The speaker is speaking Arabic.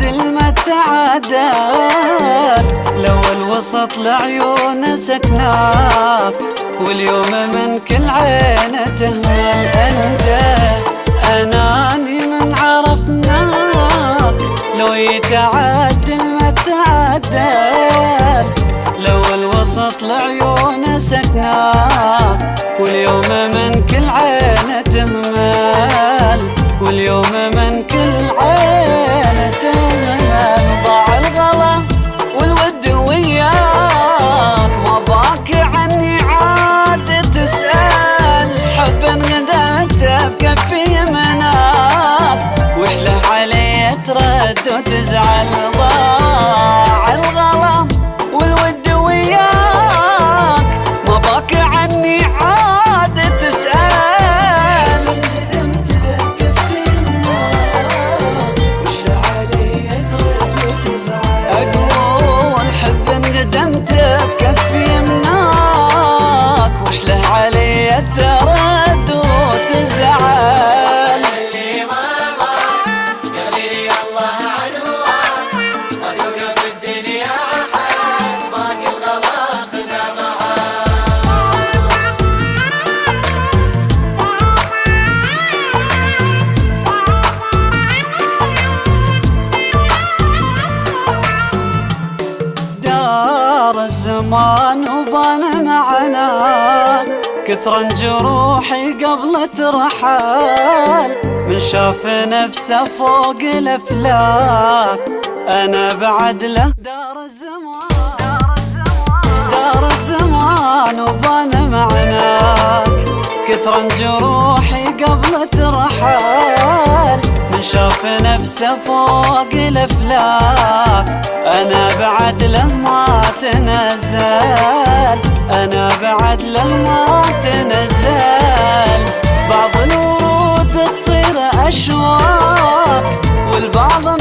تعادل ما تعادل، لو الوسط لعيون سكناك واليوم من كل عين تهمل. انت اناني من عرفناك، لو يتعادل ما تعادل، لو الوسط لعيون سكناك واليوم من كل عين تهمل، واليوم من كل عين تهمل. ضاع الغلا والود وياك، ما باكي عني عاد تسأل، حب انقدمته بكفي مناك، وش له علي ترد وتزعل. ضاع الغلا والود وياك، ما باكي عني عاد تسأل، أقول حب انقدمت بكفي مناك، وش له علي الترد وتزعل. اللي ما ضاع يغني الله عنه، ما توقف الدنيا أحد، باقي الغلا خذها دار الزمان وبان معنا، كثرا جروحي قبل ترحل، من شاف نفسه فوق الافلاك انا بعد له. دار الزمان وبان معناك، كثرا جروحي قبل ترحل، من شاف نفسه فوق الافلاك انا بعد له ما تنزل، انا بعد له ما تنزل. بعض الورود تصير اشواق، والبعض